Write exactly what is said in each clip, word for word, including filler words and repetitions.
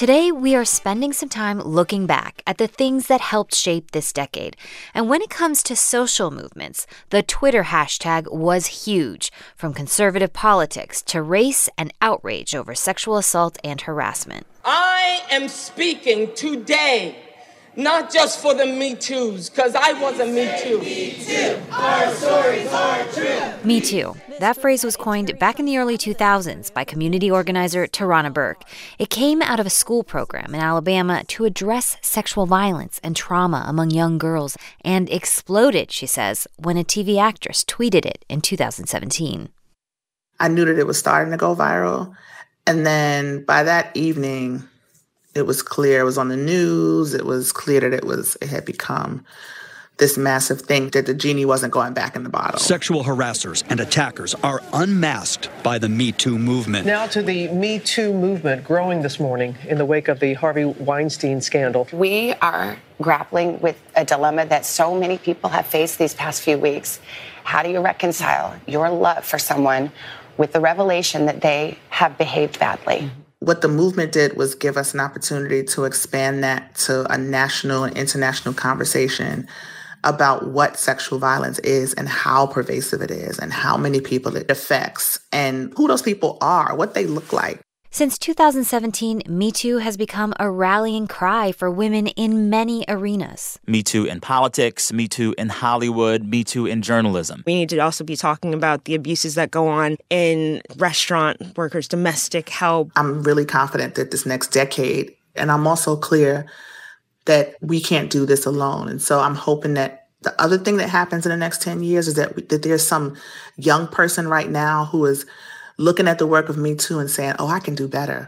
Today, we are spending some time looking back at the things that helped shape this decade. And when it comes to social movements, the Twitter hashtag was huge, from conservative politics to race and outrage over sexual assault and harassment. I am speaking today, not just for the Me Too's, because I was a Me Too. Me Too, our stories are true. Me Too. That phrase was coined back in the early two thousands by community organizer Tarana Burke. It came out of a school program in Alabama to address sexual violence and trauma among young girls, and exploded, she says, when a T V actress tweeted it in two thousand seventeen. I knew that it was starting to go viral, and then by that evening, it was clear. It was on the news. It was clear that it was it had become this massive thing, that the genie wasn't going back in the bottle. Sexual harassers and attackers are unmasked by the Me Too movement. Now to the Me Too movement growing this morning in the wake of the Harvey Weinstein scandal. We are grappling with a dilemma that so many people have faced these past few weeks. How do you reconcile your love for someone with the revelation that they have behaved badly? What the movement did was give us an opportunity to expand that to a national and international conversation about what sexual violence is and how pervasive it is and how many people it affects and who those people are, what they look like. Since two thousand seventeen, Me Too has become a rallying cry for women in many arenas. Me Too in politics, Me Too in Hollywood, Me Too in journalism. We need to also be talking about the abuses that go on in restaurant workers, domestic help. I'm really confident that this next decade, and I'm also clear that we can't do this alone. And so I'm hoping that the other thing that happens in the next ten years is that, that there's some young person right now who is looking at the work of Me Too and saying, oh, I can do better.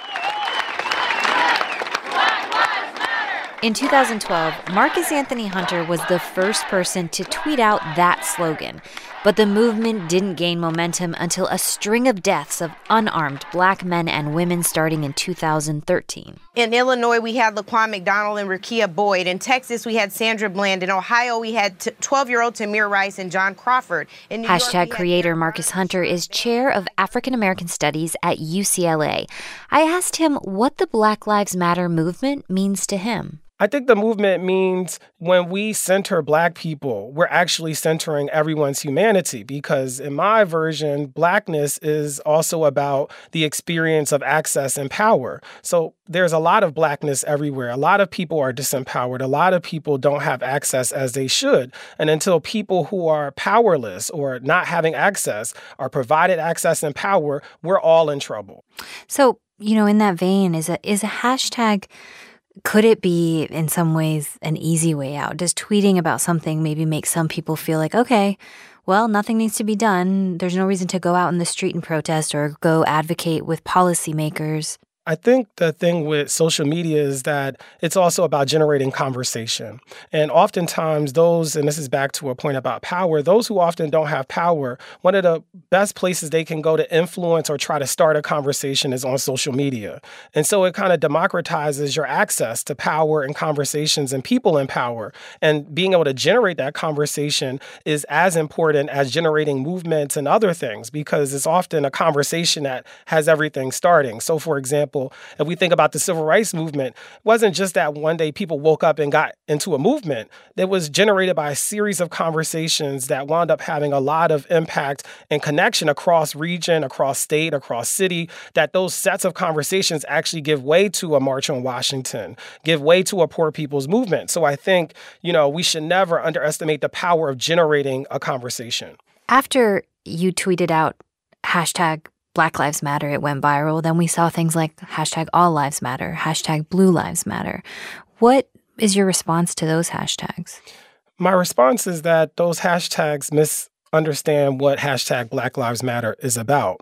In two thousand twelve, Marcus Anthony Hunter was the first person to tweet out that slogan. But the movement didn't gain momentum until a string of deaths of unarmed black men and women starting in two thousand thirteen. In Illinois, we had Laquan McDonald and Rekia Boyd. In Texas, we had Sandra Bland. In Ohio, we had twelve-year-old Tamir Rice and John Crawford. In New Hashtag York, creator Marcus Hunter is chair of African American Studies at U C L A. I asked him what the Black Lives Matter movement means to him. I think the movement means when we center Black people, we're actually centering everyone's humanity, because in my version, Blackness is also about the experience of access and power. So there's a lot of Blackness everywhere. A lot of people are disempowered. A lot of people don't have access as they should. And until people who are powerless or not having access are provided access and power, we're all in trouble. So, you know, in that vein, is a, is a hashtag... could it be, in some ways, an easy way out? Does tweeting about something maybe make some people feel like, okay, well, nothing needs to be done. There's no reason to go out in the street and protest or go advocate with policymakers? I think the thing with social media is that it's also about generating conversation. And oftentimes those, and this is back to a point about power, those who often don't have power, one of the best places they can go to influence or try to start a conversation is on social media. And so it kind of democratizes your access to power and conversations and people in power. And being able to generate that conversation is as important as generating movements and other things, because it's often a conversation that has everything starting. So for example, if we think about the civil rights movement, it wasn't just that one day people woke up and got into a movement. It was generated by a series of conversations that wound up having a lot of impact and connection across region, across state, across city, that those sets of conversations actually give way to a March on Washington, give way to a Poor People's Movement. So I think, you know, we should never underestimate the power of generating a conversation. After you tweeted out hashtag Black Lives Matter, it went viral. Then we saw things like hashtag All Lives Matter, hashtag Blue Lives Matter. What is your response to those hashtags? My response is that those hashtags misunderstand what hashtag Black Lives Matter is about.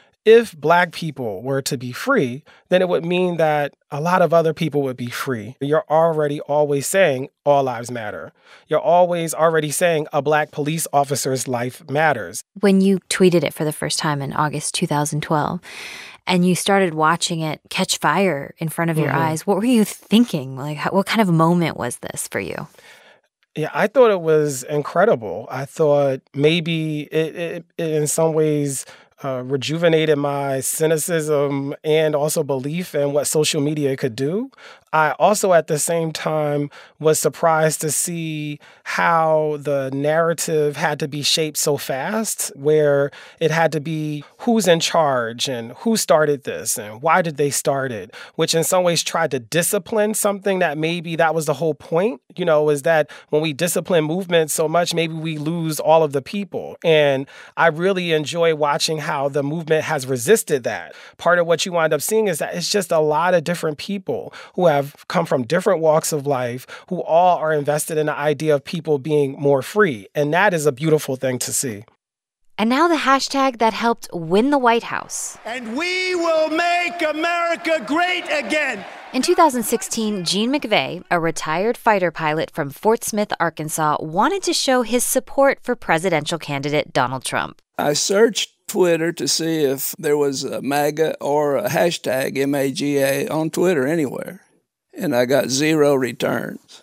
If Black people were to be free, then it would mean that a lot of other people would be free. You're already always saying all lives matter. You're always already saying a Black police officer's life matters. When you tweeted it for the first time in August two thousand twelve, and you started watching it catch fire in front of your mm-hmm. eyes, what were you thinking? Like, how, what kind of moment was this for you? Yeah, I thought it was incredible. I thought maybe it, it, it in some ways uh, rejuvenated my cynicism and also belief in what social media could do. I also, at the same time, was surprised to see how the narrative had to be shaped so fast, where it had to be who's in charge and who started this and why did they start it, which in some ways tried to discipline something that maybe that was the whole point, you know, is that when we discipline movements so much, maybe we lose all of the people. And I really enjoy watching how the movement has resisted that. Part of what you wind up seeing is that it's just a lot of different people who have come from different walks of life, who all are invested in the idea of people being more free. And that is a beautiful thing to see. And now the hashtag that helped win the White House. And we will make America great again. In two thousand sixteen, Gene McVeigh, a retired fighter pilot from Fort Smith, Arkansas, wanted to show his support for presidential candidate Donald Trump. I searched Twitter to see if there was a MAGA or a hashtag M A G A on Twitter anywhere, and I got zero returns.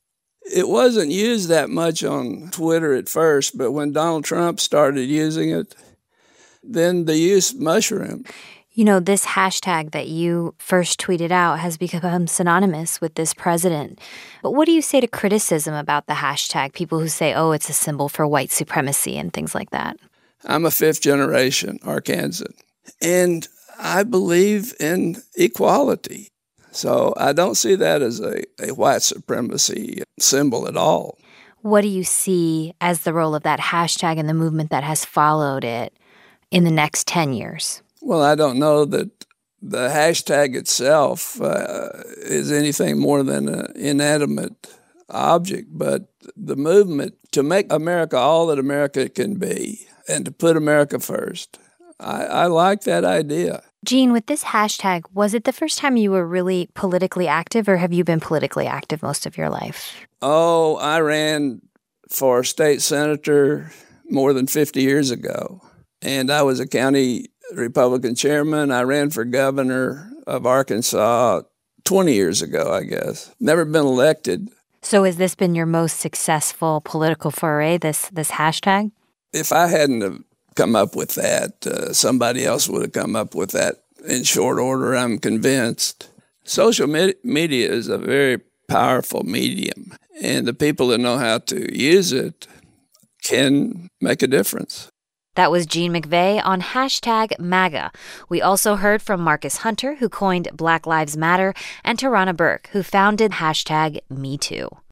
It wasn't used that much on Twitter at first, but when Donald Trump started using it, then the use mushroomed. You know, this hashtag that you first tweeted out has become synonymous with this president. But what do you say to criticism about the hashtag? People who say, oh, it's a symbol for white supremacy and things like that. I'm a fifth generation Arkansan, and I believe in equality. So I don't see that as a, a white supremacy symbol at all. What do you see as the role of that hashtag and the movement that has followed it in the next ten years? Well, I don't know that the hashtag itself uh, is anything more than an inanimate object, but the movement to make America all that America can be and to put America first, I, I like that idea. Gene, with this hashtag, was it the first time you were really politically active, or have you been politically active most of your life? Oh, I ran for state senator more than fifty years ago, and I was a county Republican chairman. I ran for governor of Arkansas twenty years ago, I guess. Never been elected. So has this been your most successful political foray, this this hashtag? If I hadn't have come up with that, uh, somebody else would have come up with that in short order, I'm convinced. Social me- media is a very powerful medium, and the people that know how to use it can make a difference. That was Gene McVeigh on hashtag MAGA. We also heard from Marcus Hunter, who coined Black Lives Matter, and Tarana Burke, who founded hashtag Me Too.